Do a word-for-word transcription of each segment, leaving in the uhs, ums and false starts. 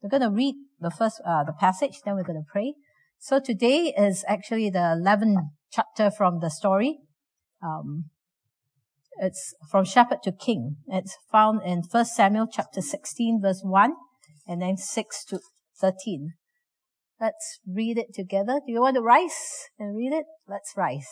We're going to read the first, uh, the passage, then we're going to pray. So today is actually the eleventh chapter from the story. Um, it's from shepherd to king. It's found in First Samuel chapter sixteen, verse one, and then six to thirteen. Let's read it together. Do you want to rise and read it? Let's rise.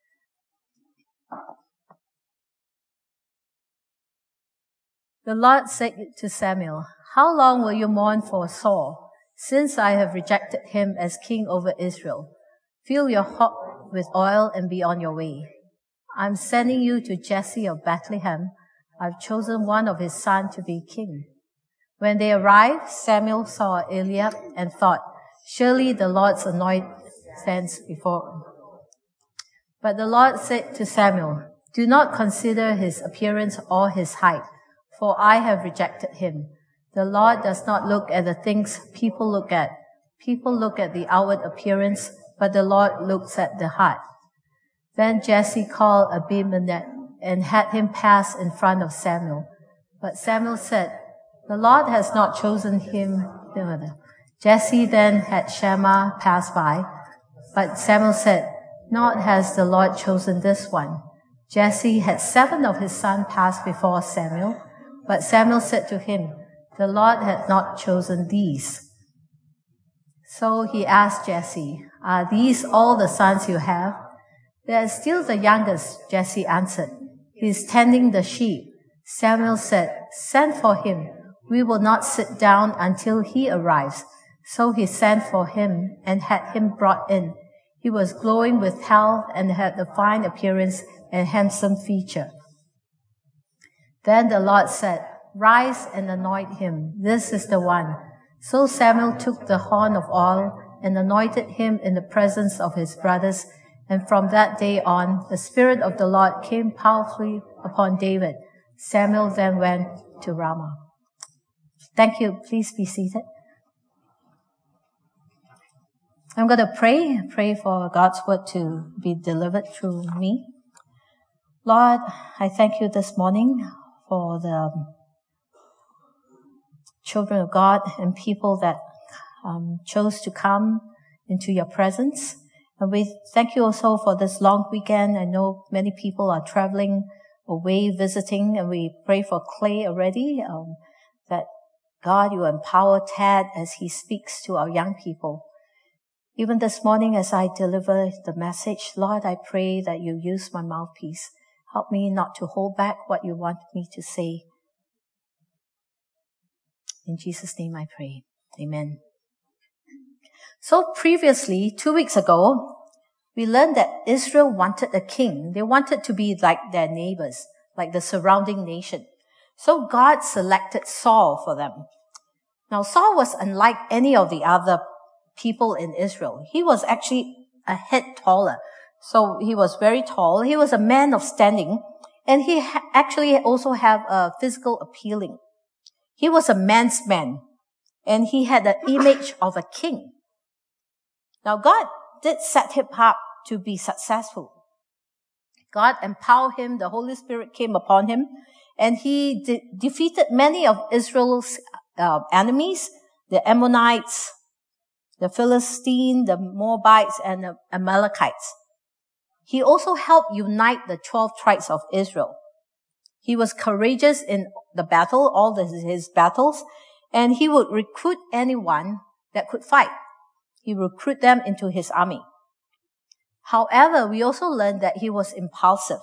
The Lord said to Samuel, "How long will you mourn for Saul, since I have rejected him as king over Israel? Fill your hob with oil and be on your way. I'm sending you to Jesse of Bethlehem. I've chosen one of his sons to be king." When they arrived, Samuel saw Eliab and thought, "Surely the Lord's anointed stands before him." But the Lord said to Samuel, "Do not consider his appearance or his height, for I have rejected him. The Lord does not look at the things people look at. People look at the outward appearance, but the Lord looks at the heart." Then Jesse called Abimelech and had him pass in front of Samuel. But Samuel said, "The Lord has not chosen him." Jesse then had Shammah pass by, but Samuel said, "Not has the Lord chosen this one." Jesse had seven of his sons pass before Samuel, but Samuel said to him, "The Lord had not chosen these." So he asked Jesse, "Are these all the sons you have?" "There is still the youngest," Jesse answered. "He is tending the sheep." Samuel said, "Send for him. We will not sit down until he arrives." So he sent for him and had him brought in. He was glowing with health and had a fine appearance and handsome feature. Then the Lord said, "Rise and anoint him. This is the one." So Samuel took the horn of oil and anointed him in the presence of his brothers. And from that day on, the Spirit of the Lord came powerfully upon David. Samuel then went to Ramah. Thank you. Please be seated. I'm going to pray, pray for God's word to be delivered through me. Lord, I thank you this morning for the children of God and people that um, chose to come into your presence. And we thank you also for this long weekend. I know many people are traveling away, visiting, and we pray for Clay already, um, that God, you empower Tad as he speaks to our young people. Even this morning as I deliver the message, Lord, I pray that you use my mouthpiece. Help me not to hold back what you want me to say. In Jesus' name I pray. Amen. So previously, two weeks ago, we learned that Israel wanted a king. They wanted to be like their neighbors, like the surrounding nation. So God selected Saul for them. Now Saul was unlike any of the other people in Israel. He was actually a head taller. So he was very tall. He was a man of standing. And he ha- actually also had a physical appealing. He was a man's man. And he had the image of a king. Now God did set him up to be successful. God empowered him. The Holy Spirit came upon him. And he de- defeated many of Israel's uh, enemies, the Ammonites, the Philistines, the Moabites, and the Amalekites. He also helped unite the twelve tribes of Israel. He was courageous in the battle, all the, his battles, and he would recruit anyone that could fight. He would recruit them into his army. However, we also learned that he was impulsive.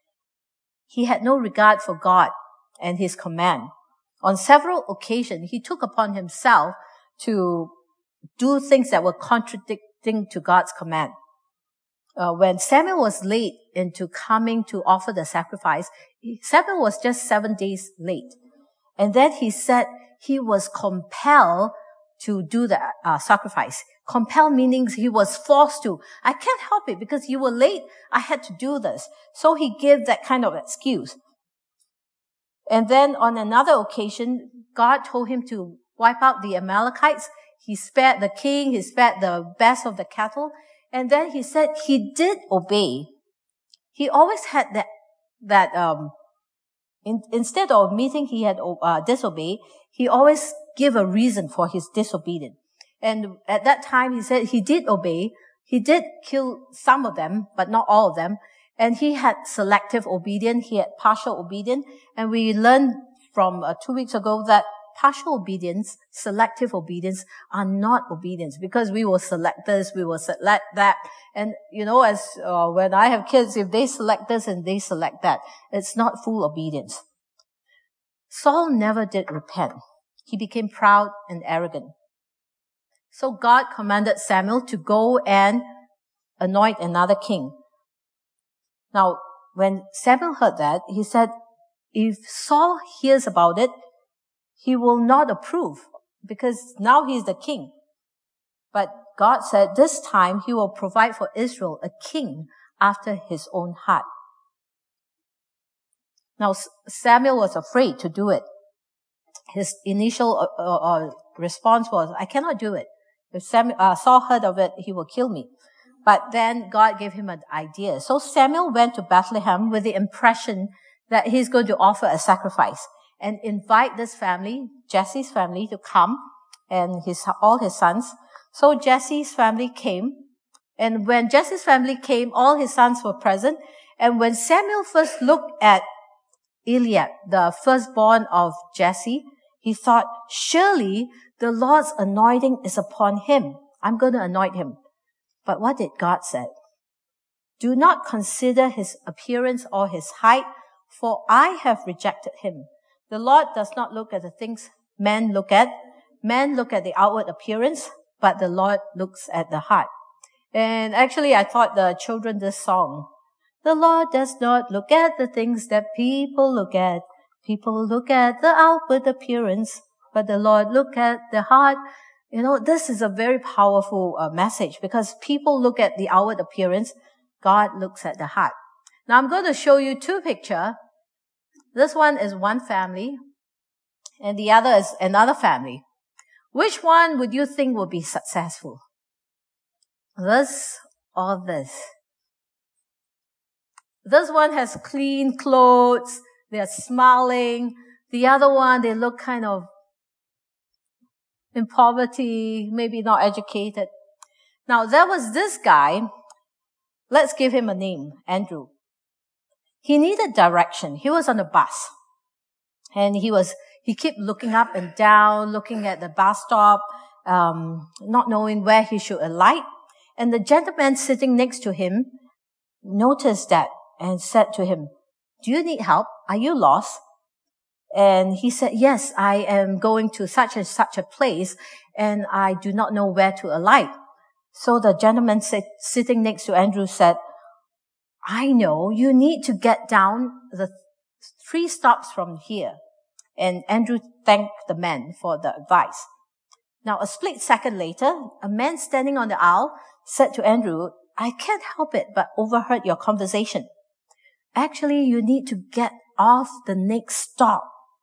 He had no regard for God and his command. On several occasions, he took upon himself to do things that were contradicting to God's command. Uh, when Samuel was late into coming to offer the sacrifice, Samuel was just seven days late. And then he said he was compelled to do the uh, sacrifice. Compelled meaning he was forced to. I can't help it because you were late. I had to do this. So he gave that kind of excuse. And then on another occasion, God told him to wipe out the Amalekites. He spared the king. He spared the best of the cattle. And then he said he did obey. He always had that, that, um, in, instead of meeting he had, uh, disobeyed, he always give a reason for his disobedience. And at that time, he said he did obey. He did kill some of them, but not all of them. And he had selective obedience. He had partial obedience. And we learned from uh, two weeks ago that partial obedience, selective obedience are not obedience, because we will select this, we will select that. And, you know, as uh, when I have kids, if they select this and they select that, it's not full obedience. Saul never did repent. He became proud and arrogant. So God commanded Samuel to go and anoint another king. Now, when Samuel heard that, he said, if Saul hears about it, he will not approve, because now he is the king. But God said this time he will provide for Israel a king after his own heart. Now, Samuel was afraid to do it. His initial uh, uh, response was, I cannot do it. If Samuel, uh, Saul heard of it, he will kill me. But then God gave him an idea. So Samuel went to Bethlehem with the impression that he's going to offer a sacrifice and invite this family, Jesse's family, to come, and his all his sons. So Jesse's family came, and when Jesse's family came, all his sons were present. And when Samuel first looked at Eliab, the firstborn of Jesse, he thought, surely the Lord's anointing is upon him. I'm going to anoint him. But what did God say? Do not consider his appearance or his height, for I have rejected him. The Lord does not look at the things men look at. Men look at the outward appearance, but the Lord looks at the heart. And actually, I taught the children this song. The Lord does not look at the things that people look at. People look at the outward appearance, but the Lord look at the heart. You know, this is a very powerful uh, message, because people look at the outward appearance. God looks at the heart. Now, I'm going to show you two pictures. This one is one family, and the other is another family. Which one would you think would be successful? This or this? This one has clean clothes. They're smiling. The other one, they look kind of in poverty, maybe not educated. Now, there was this guy. Let's give him a name, Andrew. He needed direction. He was on a bus. And he was, he kept looking up and down, looking at the bus stop, um, not knowing where he should alight. And the gentleman sitting next to him noticed that and said to him, do you need help? Are you lost? And he said, yes, I am going to such and such a place, and I do not know where to alight. So the gentleman sit, sitting next to Andrew said, I know, you need to get down the three stops from here. And Andrew thanked the man for the advice. Now, a split second later, a man standing on the aisle said to Andrew, I can't help it but overheard your conversation. Actually, you need to get off the next stop.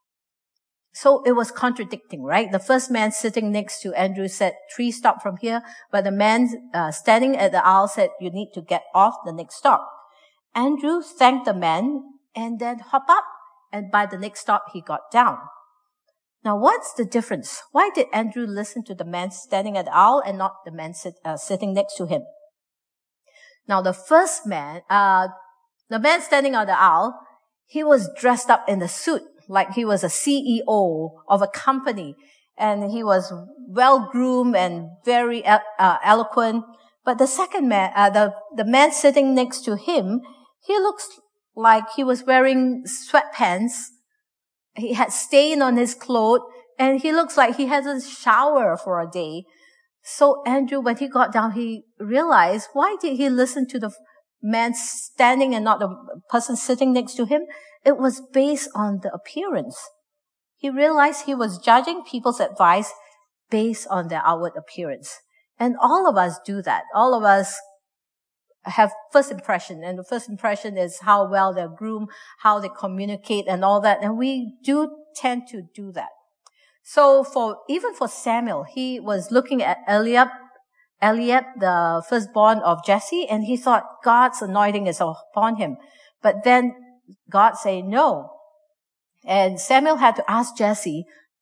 So it was contradicting, right? The first man sitting next to Andrew said, three stop from here, but the man uh, standing at the aisle said, you need to get off the next stop. Andrew thanked the man and then hopped up, and by the next stop, he got down. Now, what's the difference? Why did Andrew listen to the man standing at the aisle and not the man sit, uh, sitting next to him? Now, the first man, uh, the man standing on the aisle, he was dressed up in a suit, like he was a C E O of a company, and he was well-groomed and very uh, eloquent. But the second man, uh, the, the man sitting next to him, he looks like he was wearing sweatpants. He had stain on his clothes, and he looks like he hasn't showered for a day. So Andrew, when he got down, he realized, why did he listen to the man standing and not the person sitting next to him? It was based on the appearance. He realized he was judging people's advice based on their outward appearance. And all of us do that. All of us have first impression, and the first impression is how well they're groomed, how they communicate and all that. And we do tend to do that. So for, even for Samuel, he was looking at Eliab, Eliab, the firstborn of Jesse, and he thought God's anointing is upon him. But then God said no. And Samuel had to ask Jesse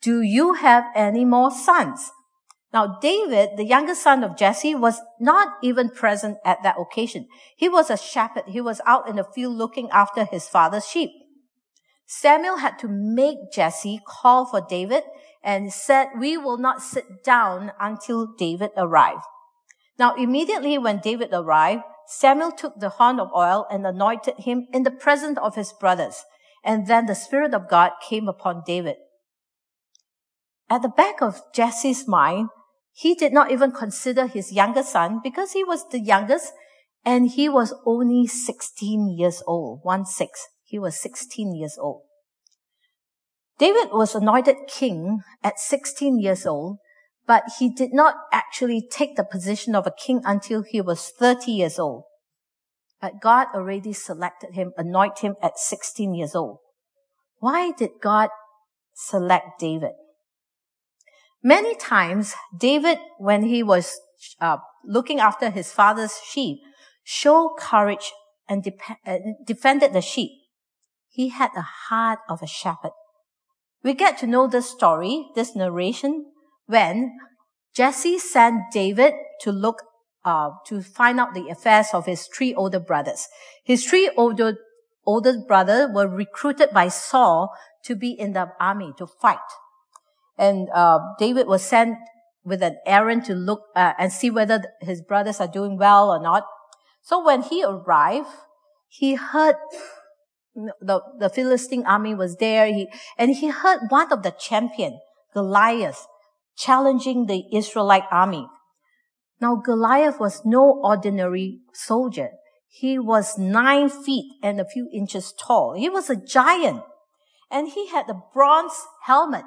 do you have any more sons? Now, David, the youngest son of Jesse, was not even present at that occasion. He was a shepherd. He was out in the field looking after his father's sheep. Samuel had to make Jesse call for David and said, we will not sit down until David arrived. Now, immediately when David arrived, Samuel took the horn of oil and anointed him in the presence of his brothers. And then the Spirit of God came upon David. At the back of Jesse's mind, he did not even consider his younger son because he was the youngest and he was only sixteen years old. One six. He was sixteen years old. David was anointed king at sixteen years old, but he did not actually take the position of a king until he was thirty years old. But God already selected him, anointed him at sixteen years old. Why did God select David? Many times, David, when he was uh, looking after his father's sheep, showed courage and de- uh, defended the sheep. He had the heart of a shepherd. We get to know this story, this narration, when Jesse sent David to look, uh, to find out the affairs of his three older brothers. His three older, older brothers were recruited by Saul to be in the army, to fight. And uh, David was sent with an errand to look uh, and see whether his brothers are doing well or not. So when he arrived, he heard the, the Philistine army was there, he, and he heard one of the champion, Goliath, challenging the Israelite army. Now, Goliath was no ordinary soldier. He was nine feet and a few inches tall. He was a giant, and he had a bronze helmet.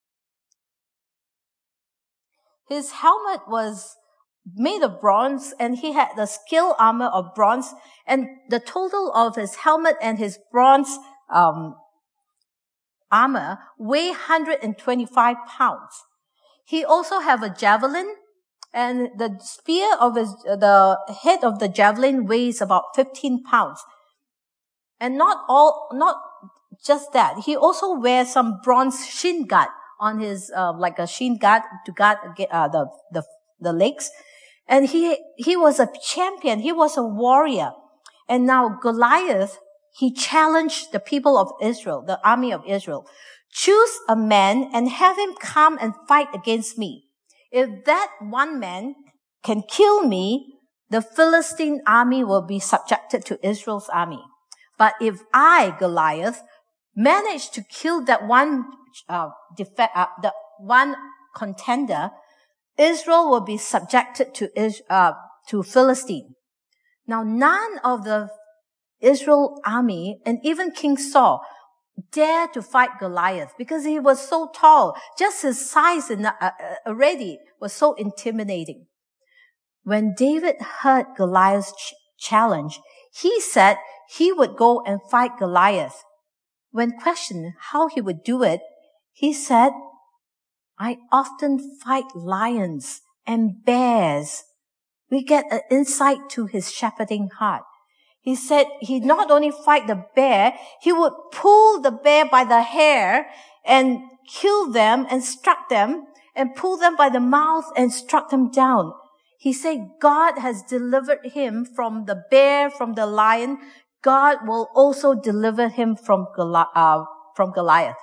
His helmet was made of bronze, and he had the scale armor of bronze, and the total of his helmet and his bronze um, armor weighed one hundred twenty-five pounds. He also had a javelin, and the spear of his, the head of the javelin weighs about fifteen pounds. And not all, not just that, he also wears some bronze shin guard on his, uh, like a shin guard to guard uh, the, the, the legs. And he, he was a champion. He was a warrior. And now Goliath, he challenged the people of Israel, the army of Israel. Choose a man and have him come and fight against me. If that one man can kill me, the Philistine army will be subjected to Israel's army. But if I, Goliath, manage to kill that one, uh, def- uh, the one contender, Israel will be subjected to, uh, to Philistine. Now, none of the Israel army and even King Saul dared to fight Goliath because he was so tall. Just his size in, uh, already was so intimidating. When David heard Goliath's ch- challenge, he said he would go and fight Goliath. When questioned how he would do it, he said, I often fight lions and bears. We get an insight to his shepherding heart. He said he not only fight the bear, he would pull the bear by the hair and kill them and struck them and pull them by the mouth and struck them down. He said God has delivered him from the bear, from the lion. God will also deliver him from, Goli- uh, from Goliath.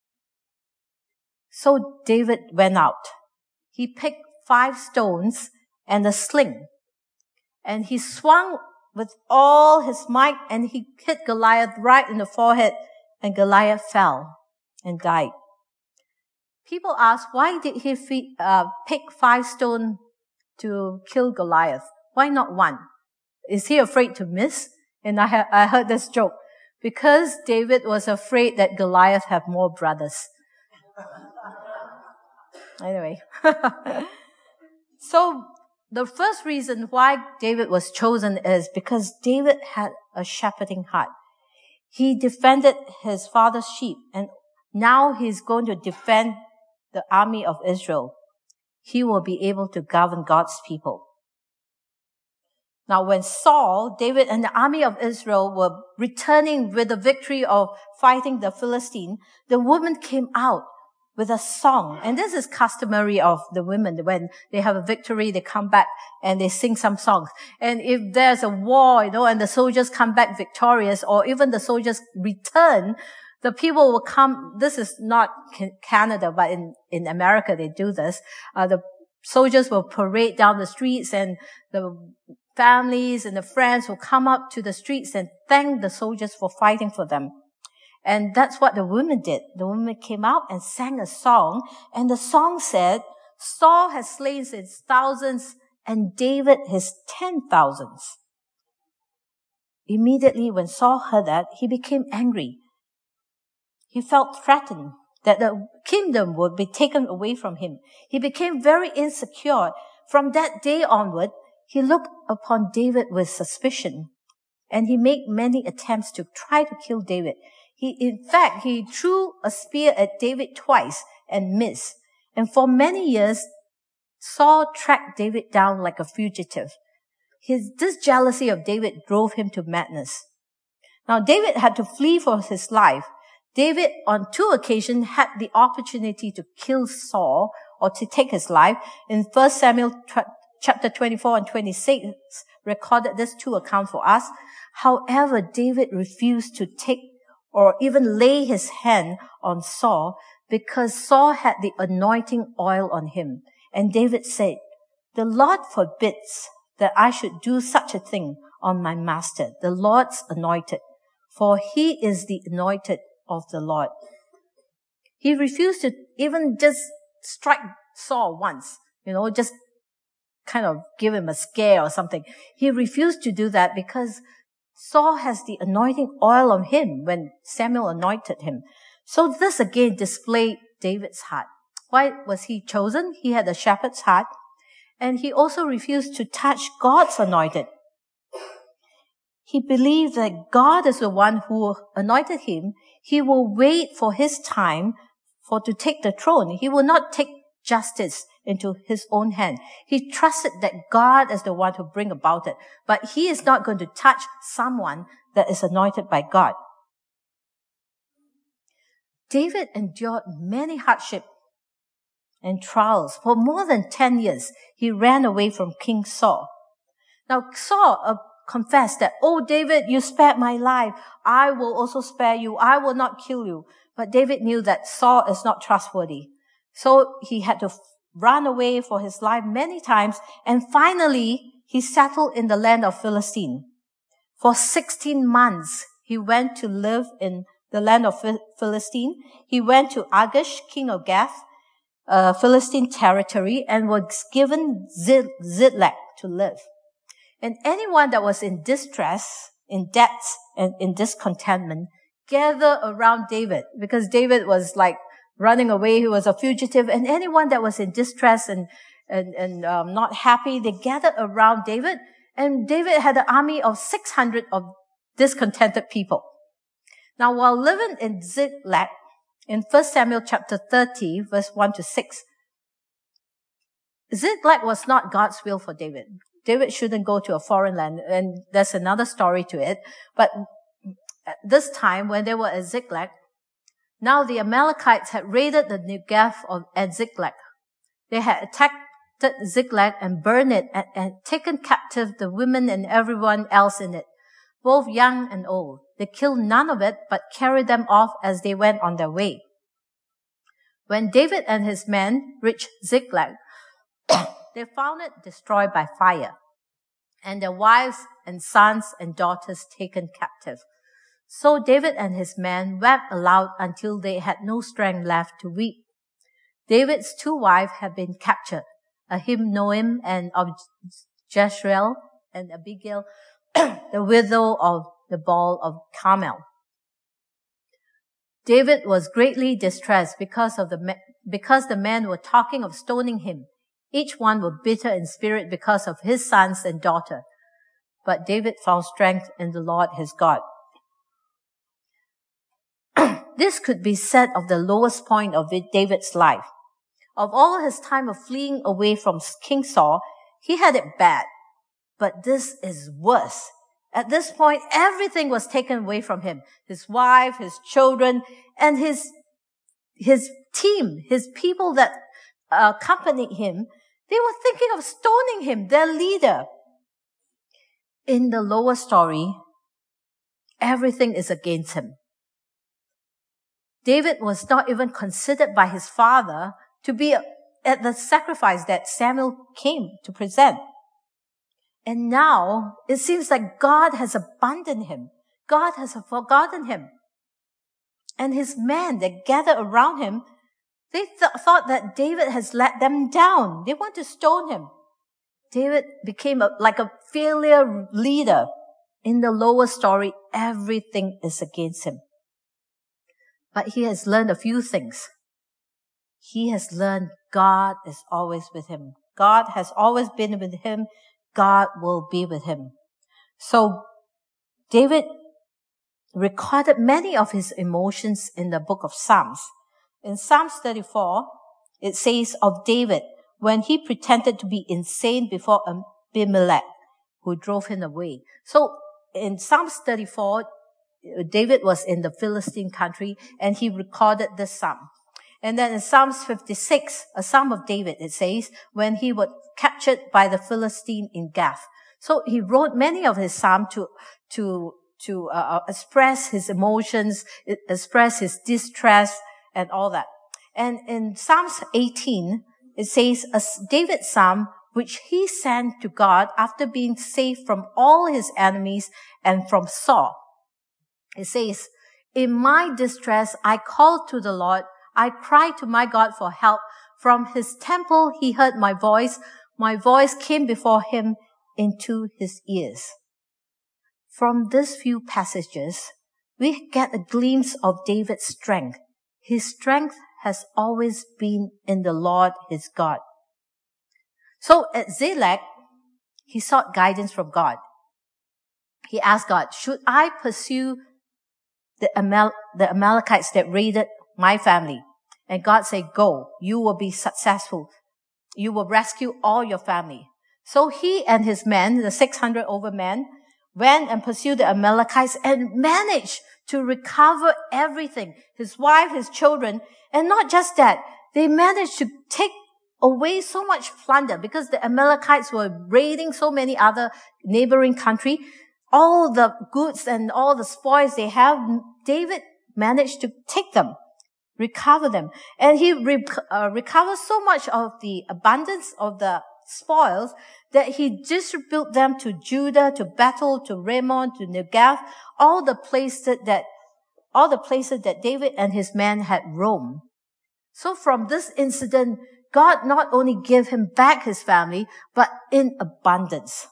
So David went out. He picked five stones and a sling, and he swung with all his might, and he hit Goliath right in the forehead, and Goliath fell and died. People ask, why did he fe- uh, pick five stones to kill Goliath? Why not one? Is he afraid to miss? And I, ha- I heard this joke. Because David was afraid that Goliath had more brothers. Anyway. So, the first reason why David was chosen is because David had a shepherding heart. He defended his father's sheep, and now he's going to defend the army of Israel. He will be able to govern God's people. Now, when Saul, David, and the army of Israel were returning with the victory of fighting the Philistine, the woman came out with a song. And this is customary of the women. When they have a victory, they come back and they sing some songs. And if there's a war, you know, and the soldiers come back victorious, or even the soldiers return, the people will come. This is not Canada, but in, in America, they do this. Uh, the soldiers will parade down the streets, and the families and the friends will come up to the streets and thank the soldiers for fighting for them. And that's what the women did. The women came out and sang a song, and the song said, Saul has slain his thousands and David his ten thousands. Immediately when Saul heard that, he became angry. He felt threatened that the kingdom would be taken away from him. He became very insecure. From that day onward, he looked upon David with suspicion, and he made many attempts to try to kill David. He, in fact, he threw a spear at David twice and missed. And for many years, Saul tracked David down like a fugitive. His, this jealousy of David drove him to madness. Now, David had to flee for his life. David, on two occasions, had the opportunity to kill Saul or to take his life. In First Samuel chapter twenty-four and twenty-six, recorded these two accounts for us. However, David refused to take or even lay his hand on Saul because Saul had the anointing oil on him. And David said, the Lord forbids that I should do such a thing on my master, the Lord's anointed, for he is the anointed of the Lord. He refused to even just strike Saul once, you know, just kind of give him a scare or something. He refused to do that because Saul has the anointing oil on him when Samuel anointed him. So this again displayed David's heart. Why was he chosen? He had a shepherd's heart, and he also refused to touch God's anointed. He believed that God is the one who anointed him. He will wait for his time for to take the throne. He will not take justice into his own hand. He trusted that God is the one who bring about it, but he is not going to touch someone that is anointed by God. David endured many hardships and trials. For more than ten years, he ran away from King Saul. Now, Saul uh, confessed that, oh, David, you spared my life. I will also spare you. I will not kill you. But David knew that Saul is not trustworthy. So he had to f- run away for his life many times. And finally, he settled in the land of Philistine. For sixteen months, he went to live in the land of Philistine. He went to Achish, king of Gath, uh, Philistine territory, and was given Ziklag to live. And anyone that was in distress, in debts, and in discontentment, gathered around David, because David was like running away. He was a fugitive. And anyone that was in distress and, and, and um, not happy, they gathered around David. And David had an army of six hundred of discontented people. Now, while living in Ziklag, in First Samuel chapter thirty, verse one to six, Ziklag was not God's will for David. David shouldn't go to a foreign land, and there's another story to it. But at this time, when they were at Ziklag, now the Amalekites had raided the Negev of at Ziklag. They had attacked Ziklag and burned it and, and taken captive the women and everyone else in it, both young and old. They killed none of it, but carried them off as they went on their way. When David and his men reached Ziklag, they found it destroyed by fire, and their wives and sons and daughters taken captive. So David and his men wept aloud until they had no strength left to weep. David's two wives had been captured, Ahinoam and of Jezreel, and Abigail, the widow of the Baal of Carmel. David was greatly distressed because of the because the men were talking of stoning him. Each one was bitter in spirit because of his sons and daughter. But David found strength in the Lord his God. This could be said of the lowest point of David's life. Of all his time of fleeing away from King Saul, he had it bad. But this is worse. At this point, everything was taken away from him. His wife, his children, and his, his team, his people that accompanied him, they were thinking of stoning him, their leader. In the lower story, everything is against him. David was not even considered by his father to be at the sacrifice that Samuel came to present. And now it seems like God has abandoned him. God has forgotten him. And his men that gathered around him, they th- thought that David has let them down. They want to stone him. David became a, like a failure leader. In the lower story, everything is against him. But he has learned a few things. He has learned God is always with him. God has always been with him. God will be with him. So David recorded many of his emotions in the book of Psalms. In Psalms thirty-four, it says of David when he pretended to be insane before Abimelech, who drove him away. So in Psalms thirty-four, David was in the Philistine country and he recorded this psalm. And then in Psalms fifty-six, a psalm of David, it says, when he was captured by the Philistine in Gath. So he wrote many of his psalms to, to, to uh, express his emotions, express his distress and all that. And in Psalms eighteen, it says, a David psalm which he sang to God after being saved from all his enemies and from Saul. It says, in my distress, I called to the Lord. I cried to my God for help. From his temple, he heard my voice. My voice came before him into his ears. From these few passages, we get a glimpse of David's strength. His strength has always been in the Lord his God. So at Ziklag, he sought guidance from God. He asked God, should I pursue the, Amal- the Amalekites that raided my family? And God said, go, you will be successful. You will rescue all your family. So he and his men, the six hundred over men, went and pursued the Amalekites and managed to recover everything. His wife, his children, and not just that, they managed to take away so much plunder because the Amalekites were raiding so many other neighboring countries. All the goods and all the spoils they have, David managed to take them, recover them. And he re- uh, recovered so much of the abundance of the spoils that he distributed them to Judah, to Bethel, to Rammon, to Negev, all the places that, all the places that David and his men had roamed. So from this incident, God not only gave him back his family, but in abundance.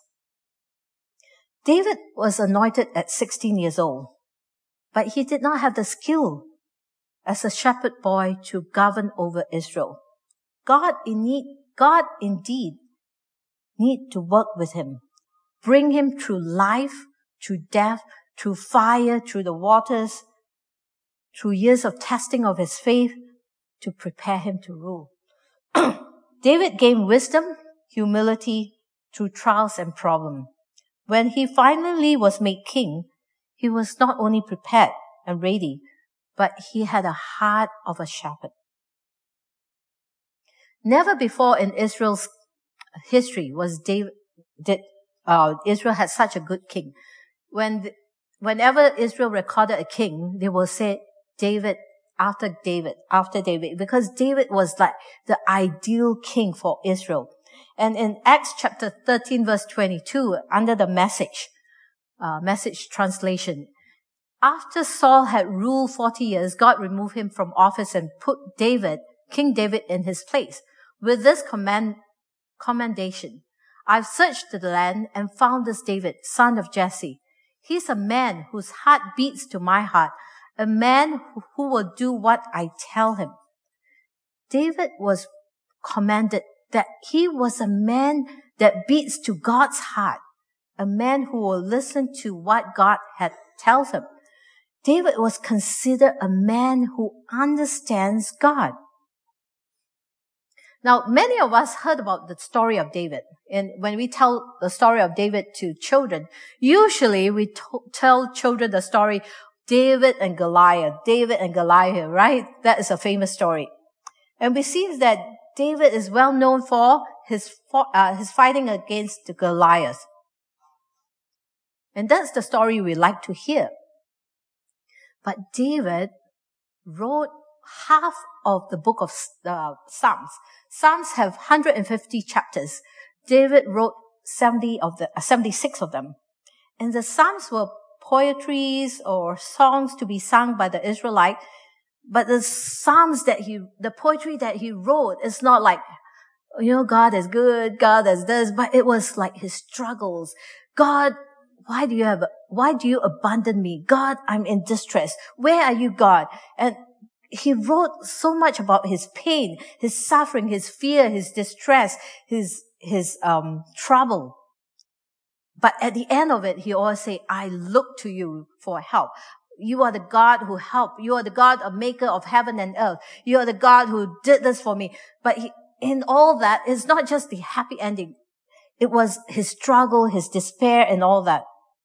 David was anointed at sixteen years old, but he did not have the skill as a shepherd boy to govern over Israel. God in need, God indeed need to work with him, bring him through life, through death, through fire, through the waters, through years of testing of his faith to prepare him to rule. David gained wisdom, humility through trials and problems. When he finally was made king, he was not only prepared and ready, but he had a heart of a shepherd. Never before in Israel's history was David, did, uh, Israel had such a good king. When, the, whenever Israel recorded a king, they will say David, after David, after David, because David was like the ideal king for Israel. And in Acts chapter thirteen verse twenty-two, under the message, uh, message translation, after Saul had ruled forty years, God removed him from office and put David, King David, in his place. With this command, commendation, I've searched the land and found this David, son of Jesse. He's a man whose heart beats to my heart, a man who, who will do what I tell him. David was commended that he was a man that beats to God's heart, a man who will listen to what God had tells him. David was considered a man who understands God. Now, many of us heard about the story of David. And when we tell the story of David to children, usually we t- tell children the story David and Goliath, David and Goliath, right? That is a famous story. And we see that David is well known for his, uh, his fighting against the Goliath. And that's the story we like to hear. But David wrote half of the book of uh, Psalms. Psalms have one hundred fifty chapters. David wrote seventy of the, uh, seventy-six of them. And the Psalms were poetries or songs to be sung by the Israelite. But the Psalms that he, the poetry that he wrote is not like, you know, God is good, God is this, but it was like his struggles. God, why do you have, why do you abandon me? God, I'm in distress. Where are you, God? And he wrote so much about his pain, his suffering, his fear, his distress, his, his, um, trouble. But at the end of it, he always say, I look to you for help. You are the God who helped. You are the God, a maker of heaven and earth. You are the God who did this for me. But he, in all that, it's not just the happy ending. It was his struggle, his despair, and all that.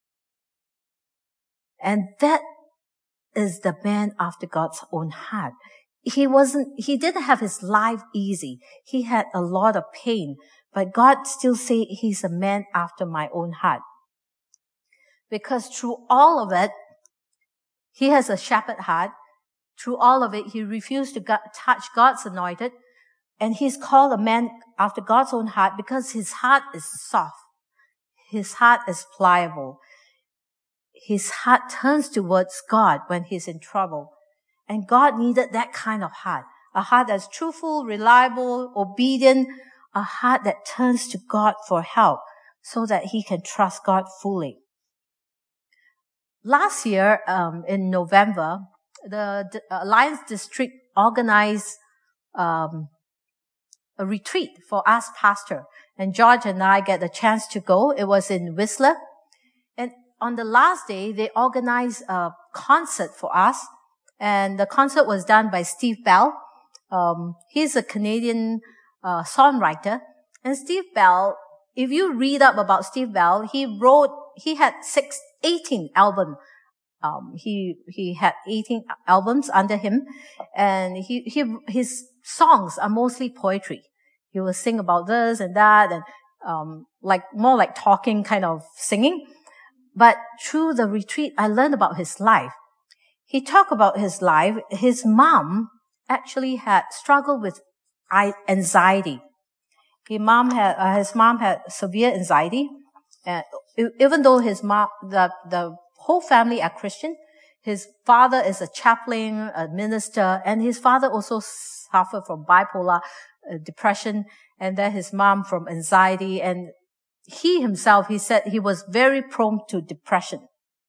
And that is the man after God's own heart. He wasn't, he didn't have his life easy. He had a lot of pain. But God still say he's a man after my own heart. Because through all of it, he has a shepherd heart. Through all of it, he refused to God, touch God's anointed. And he's called a man after God's own heart because his heart is soft. His heart is pliable. His heart turns towards God when he's in trouble. And God needed that kind of heart. A heart that's truthful, reliable, obedient. A heart that turns to God for help so that he can trust God fully. Last year, um, in November, the, the Alliance District organized um, a retreat for us pastor. And George and I get the chance to go. It was in Whistler. And on the last day, they organized a concert for us. And the concert was done by Steve Bell. Um, he's a Canadian uh, songwriter. And Steve Bell, if you read up about Steve Bell, he wrote, he had six, eighteen albums. Um, he, he had eighteen albums under him. And he, he, his songs are mostly poetry. He will sing about this and that and, um, like, more like talking kind of singing. But through the retreat, I learned about his life. He talked about his life. His mom actually had struggled with anxiety. His mom had, uh, his mom had severe anxiety. And even though his mom, the, the whole family are Christian, his father is a chaplain, a minister, and his father also suffered from bipolar uh, depression, and then his mom from anxiety. And he himself, he said he was very prone to depression.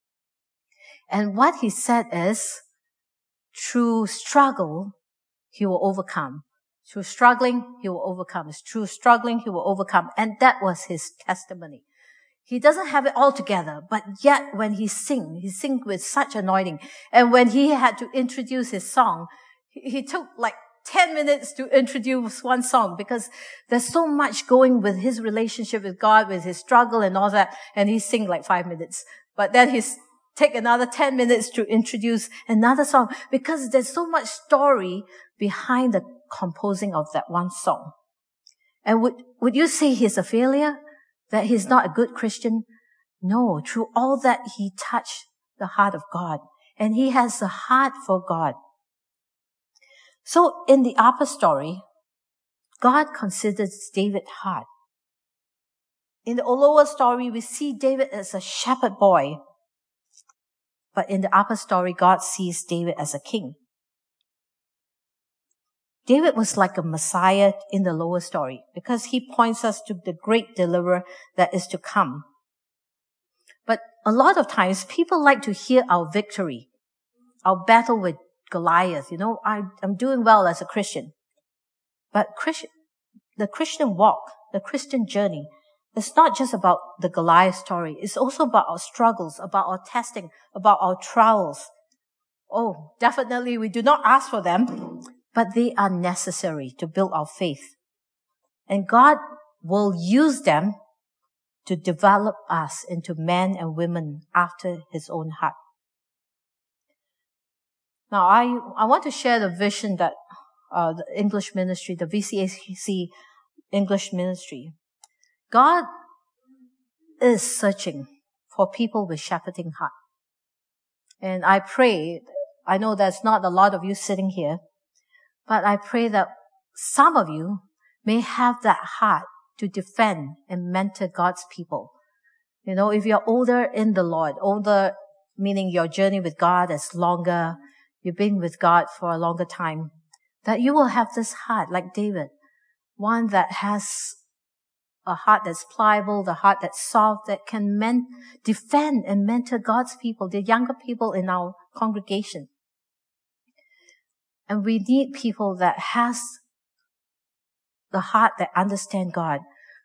And what he said is, through struggle, he will overcome. Through struggling, he will overcome. Through struggling, he will overcome. And that was his testimony. He doesn't have it all together, but yet when he sing, he sing with such anointing. And when he had to introduce his song, he, he took like ten minutes to introduce one song because there's so much going with his relationship with God, with his struggle and all that. And he sing like five minutes. But then he's take another ten minutes to introduce another song because there's so much story behind the composing of that one song. And would, would you say he's a failure? That he's not a good Christian? No, through all that he touched the heart of God. And he has a heart for God. So in the upper story, God considers David's heart. In the lower story, we see David as a shepherd boy. But in the upper story, God sees David as a king. David was like a Messiah in the lower story because he points us to the great deliverer that is to come. But a lot of times people like to hear our victory, our battle with Goliath. You know, I, I'm doing well as a Christian. But Christian, the Christian walk, the Christian journey, it's not just about the Goliath story. It's also about our struggles, about our testing, about our trials. Oh, definitely we do not ask for them, but they are necessary to build our faith. And God will use them to develop us into men and women after his own heart. Now, I, I want to share the vision that uh, the English ministry, the V C A C English ministry. God is searching for people with shepherding heart. And I pray, I know there's not a lot of you sitting here, but I pray that some of you may have that heart to defend and mentor God's people. You know, if you're older in the Lord, older meaning your journey with God is longer, you've been with God for a longer time, that you will have this heart like David, one that has a heart that's pliable, the heart that's soft, that can men- defend and mentor God's people, the younger people in our congregation. And we need people that has the heart that understand God.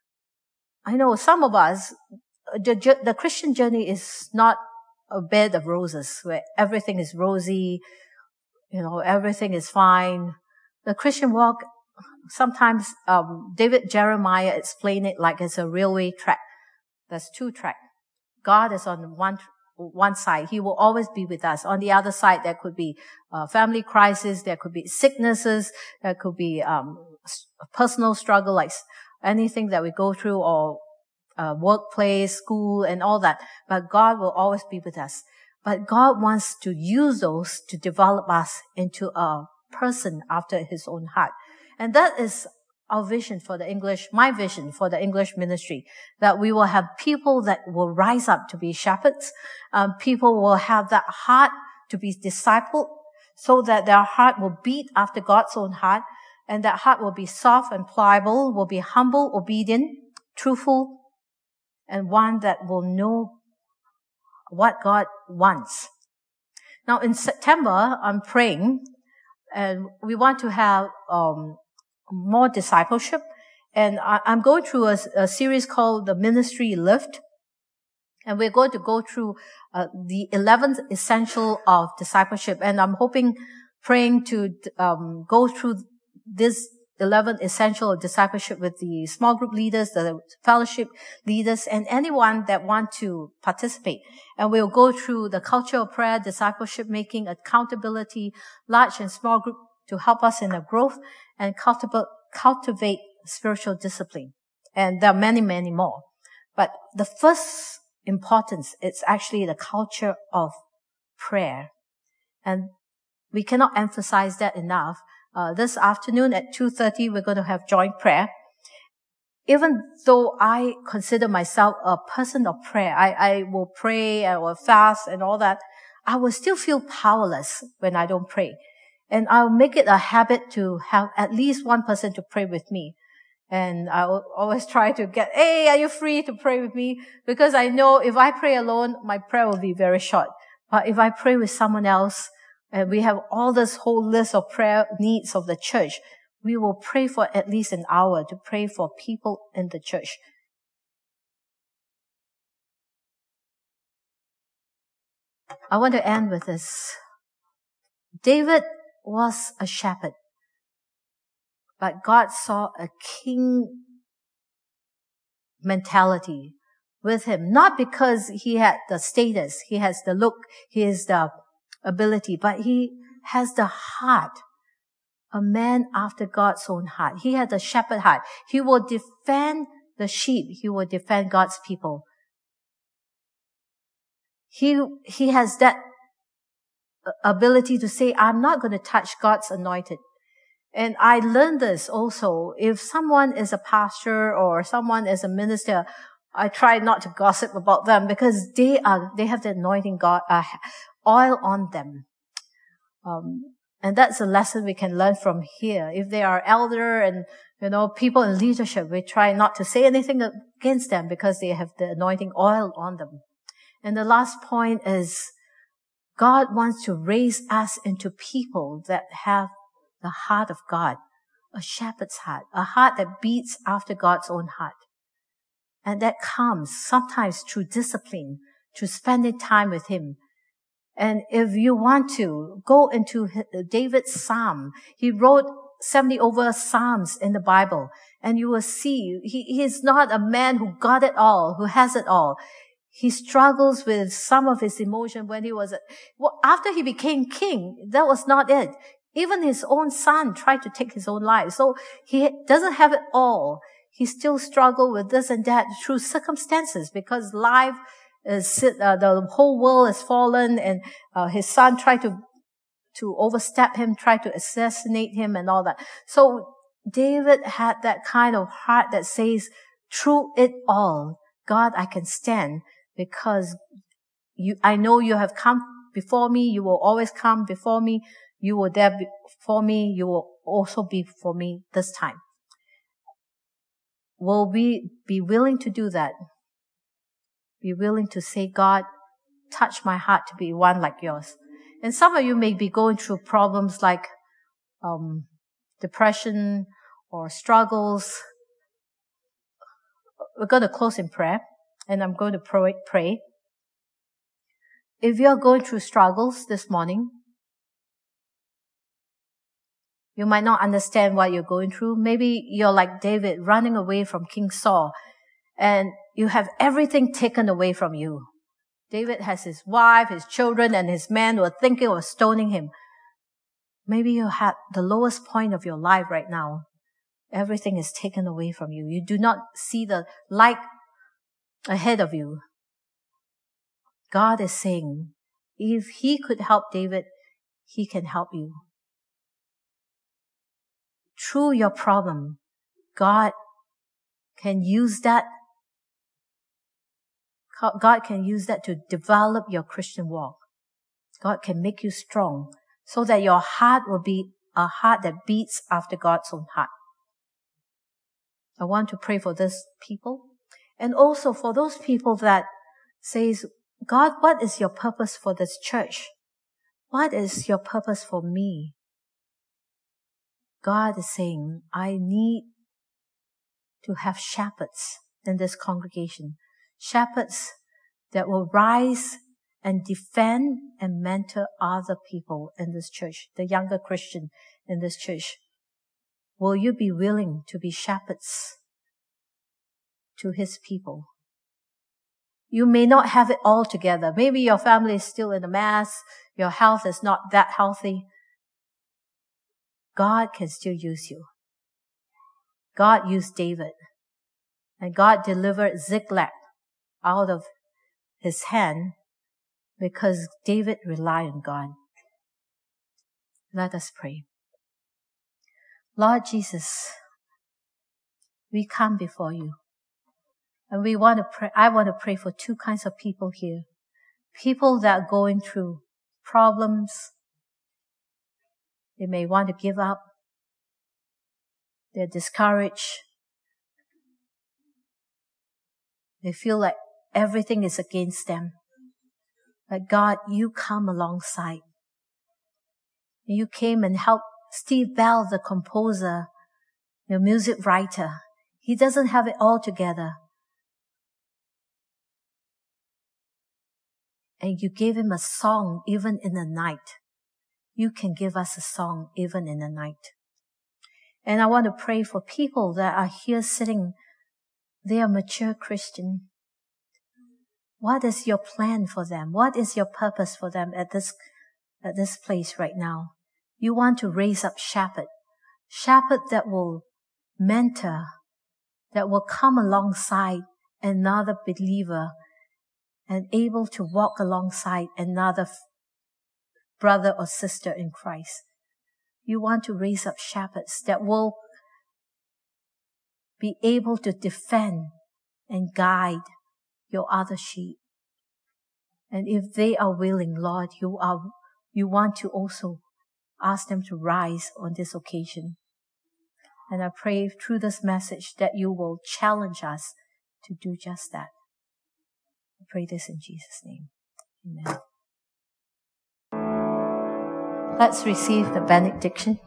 I know some of us, the, the Christian journey is not a bed of roses where everything is rosy, you know, everything is fine. The Christian walk, sometimes um, David Jeremiah explained it like it's a railway track. There's two tracks. God is on one one side. He will always be with us. On the other side, there could be uh, family crisis, there could be sicknesses, there could be um, personal struggle, like anything that we go through, or uh, workplace, school, and all that. But God will always be with us. But God wants to use those to develop us into a person after His own heart. And that is our vision for the English, my vision for the English ministry, that we will have people that will rise up to be shepherds. Um, people will have that heart to be discipled, so that their heart will beat after God's own heart, and that heart will be soft and pliable, will be humble, obedient, truthful, and one that will know what God wants. Now in September, I'm praying, and we want to have um more discipleship. And I, I'm going through a, a series called the Ministry Lift. And we're going to go through uh, the eleventh essential of discipleship. And I'm hoping, praying to um, go through this eleventh essential of discipleship with the small group leaders, the fellowship leaders, and anyone that want to participate. And we'll go through the culture of prayer, discipleship making, accountability, large and small group to help us in the growth, and cultivate, cultivate spiritual discipline. And there are many, many more. But the first importance, it's actually the culture of prayer. And we cannot emphasize that enough. Uh, this afternoon at two thirty, we're going to have joint prayer. Even though I consider myself a person of prayer, I, I will pray, I will fast and all that, I will still feel powerless when I don't pray. And I'll make it a habit to have at least one person to pray with me. And I will always try to get, hey, are you free to pray with me? Because I know if I pray alone, my prayer will be very short. But if I pray with someone else, and we have all this whole list of prayer needs of the church, we will pray for at least an hour to pray for people in the church. I want to end with this. David was a shepherd, but God saw a king mentality with him, not because he had the status, he has the look, he has the ability, but he has the heart, a man after God's own heart. He had the shepherd heart. He will defend the sheep. He will defend God's people. He, he has that ability to say, I'm not going to touch God's anointed. And I learned this also. If someone is a pastor or someone is a minister, I try not to gossip about them because they are, they have the anointing God, uh, oil on them. Um, and that's a lesson we can learn from here. If they are elder and, you know, people in leadership, we try not to say anything against them because they have the anointing oil on them. And the last point is God wants to raise us into people that have the heart of God, a shepherd's heart, a heart that beats after God's own heart. And that comes sometimes through discipline, through spending time with Him. And if you want to go into David's Psalm, he wrote seventy over Psalms in the Bible, and you will see he, he is not a man who got it all, who has it all. He struggles with some of his emotion when he was, well, after he became king, that was not it. Even his own son tried to take his own life. So he doesn't have it all. He still struggles with this and that through circumstances because life is, uh, the whole world has fallen, and uh, his son tried to, to overstep him, tried to assassinate him and all that. So David had that kind of heart that says, through it all, God, I can stand because you, I know you have come before me. You will always come before me. You were there for me. You will also be for me this time. Will we be willing to do that? Be willing to say, God, touch my heart to be one like yours. And some of you may be going through problems like um, depression or struggles. We're going to close in prayer, and I'm going to pray. If you're going through struggles this morning, you might not understand what you're going through. Maybe you're like David, running away from King Saul, and you have everything taken away from you. David has his wife, his children, and his men who are thinking of stoning him. Maybe you're at the lowest point of your life right now. Everything is taken away from you. You do not see the light ahead of you. God is saying, if he could help David, he can help you. Through your problem, God can use that. God can use that to develop your Christian walk. God can make you strong so that your heart will be a heart that beats after God's own heart. I want to pray for these people, and also for those people that says, God, what is your purpose for this church? What is your purpose for me? God is saying, I need to have shepherds in this congregation. Shepherds that will rise and defend and mentor other people in this church, the younger Christian in this church. Will you be willing to be shepherds to his people? You may not have it all together. Maybe your family is still in a mess. Your health is not that healthy. God can still use you. God used David. And God delivered Ziklag out of his hand because David relied on God. Let us pray. Lord Jesus, we come before you. And we want to pray, I want to pray for two kinds of people here. People that are going through problems. They may want to give up. They're discouraged. They feel like everything is against them. But God, you come alongside. You came and helped Steve Bell, the composer, the music writer. He doesn't have it all together. And you gave him a song even in the night. You can give us a song even in the night. And I want to pray for people that are here sitting. They are mature Christian. What is your plan for them? What is your purpose for them at this, at this place right now? You want to raise up shepherd. Shepherd that will mentor, that will come alongside another believer and able to walk alongside another brother or sister in Christ. You want to raise up shepherds that will be able to defend and guide your other sheep. And if they are willing, Lord, you are, you want to also ask them to rise on this occasion. And I pray through this message that you will challenge us to do just that. I pray this in Jesus' name. Amen. Let's receive the benediction.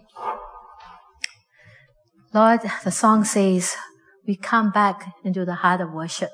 Lord, the song says, we come back into the heart of worship.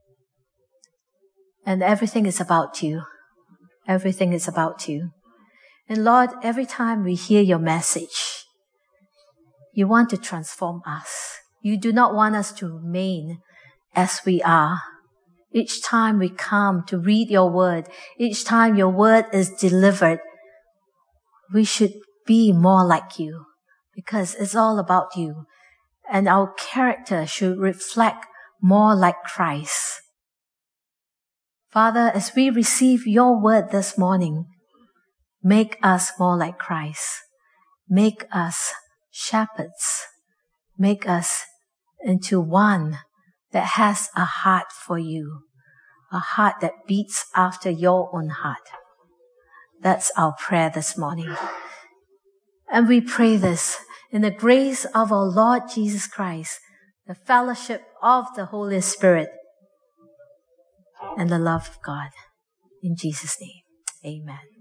And everything is about you. Everything is about you. And Lord, every time we hear your message, you want to transform us. You do not want us to remain as we are. Each time we come to read your word, each time your word is delivered, we should be more like you, because it's all about you. And our character should reflect more like Christ. Father, as we receive your word this morning, make us more like Christ. Make us shepherds. Make us into one that has a heart for you, a heart that beats after your own heart. That's our prayer this morning. And we pray this in the grace of our Lord Jesus Christ, the fellowship of the Holy Spirit, and the love of God. In Jesus' name, amen.